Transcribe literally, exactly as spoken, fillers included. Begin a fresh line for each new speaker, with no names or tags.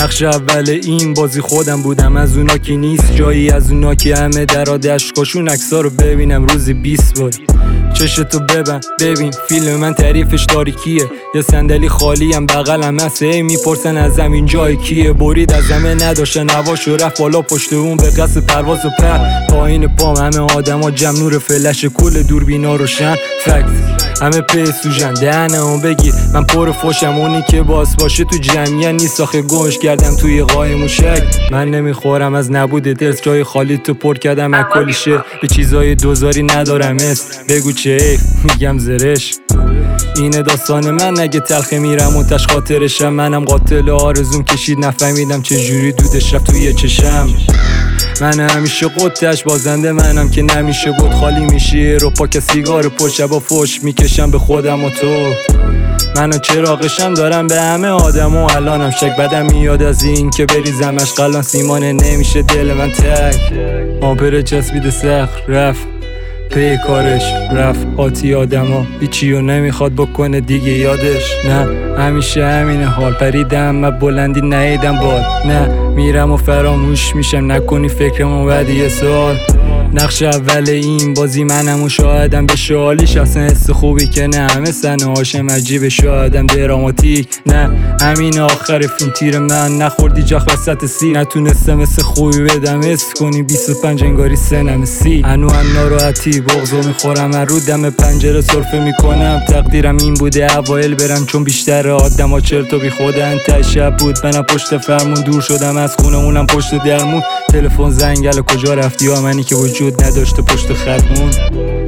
نقش اول این بازی خودم بودم، از اونا که نیست جایی از اونا که همه در دشکاشون عکس‌ها رو ببینم روزی بیست بار. چشتو ببن ببین فیلم من تعریفش تاریکیه، یه صندلی خالی هم بغلم هسته، ای میپرسن از زمین جای کیه. برید از همه نداشته نواش و رفت بالا پشت اون به قصد پرواز و پر. پایین پام همه آدما جمع، نور فلش کل دوربینا روشن. فکت همه پی سوژن دهنه اون بگیر من پر فوشم، اونی که باس باشه تو جمعیت نیست آخه گوش کردم توی قای موشک. من نمیخورم از نبود درس، جای خالی تو پر کردم از کلیشه، به چیزای دوزاری ندارم اسم، بگو چه ایف میگم زرش. اینه داستان من، نگه تلخه میرم و تش خاطرشم، منم قاتل آرزوم کشید نفهمیدم چه جوری دودش رفت توی چشم. من همیشه قطعش بازنده منم که نمیشه بود خالی میشه رو پاک سیگار پر شبا فوش میکشم به خودم و تو. منو چراغشم دارم به همه آدم و الانم شک بدم میاد از این که بریزمش قلان سیمانه نمیشه دل من تک. آبره چسبیده سخر رفت پی کارش رفت آتی آدما هیچیو نمیخواد بکنه دیگه یادش. نه همیشه همینه حال، پریدم من بلندی نیدم بال، نه میرم و فراموش میشم نکنی فکرمو بعد یه سال. نقش اول این بازی منم و شاهدم به شالیش، اصلا حس خوبی که نه همه سنه هاشم عجیب، شاهدم دراماتیک نه همین آخر فیلم تیر من نخوردی جاخ وسط سی، نتونستم مثل خوبی بدم اس کنی بیست و پنج انگاری سنم سی. انو هم ناراحتی بغضو میخورم من رو دم پنجره سرفه میکنم، تقدیرم این بوده اوایل برم چون بیشتر آدم ها چرت و بی خودن. ته شب بود منم پشت فرمون دور شدم از خونه اونم پشت درمون، تلفن زنگل کجا رفتی ها منی که وجود نداشته پشت خطمون.